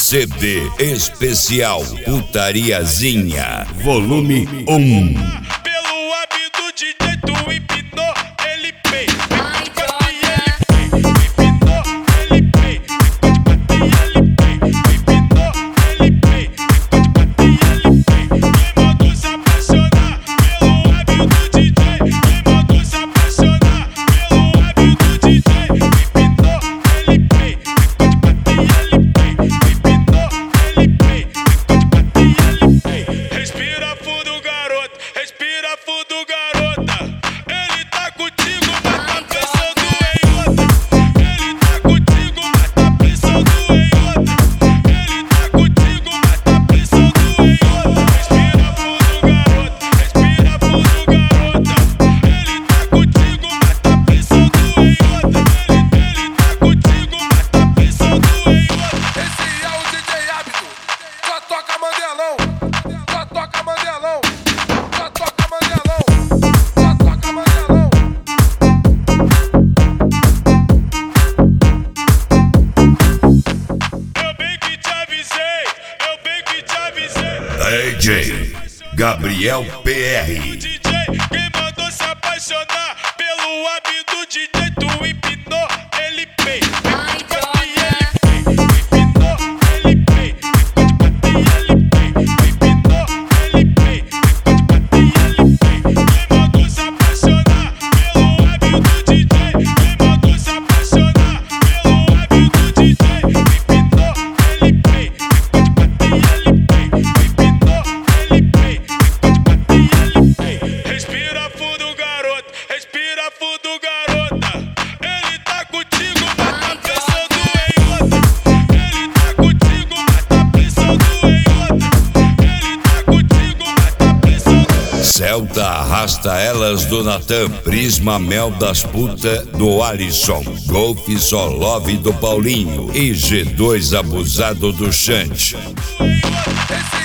CD especial Putariazinha, volume 1. Pelo hábito do DJ, tu empinou, ele pei. DJ Gabriel PR. DJ, quem mandou se apaixonar pelo hábito do DJ, tu empinou, ele pei. Celta arrasta elas do Natan, Prisma Mel das Puta do Alisson, Golf Só Love do Paulinho e G2 Abusado do Chante.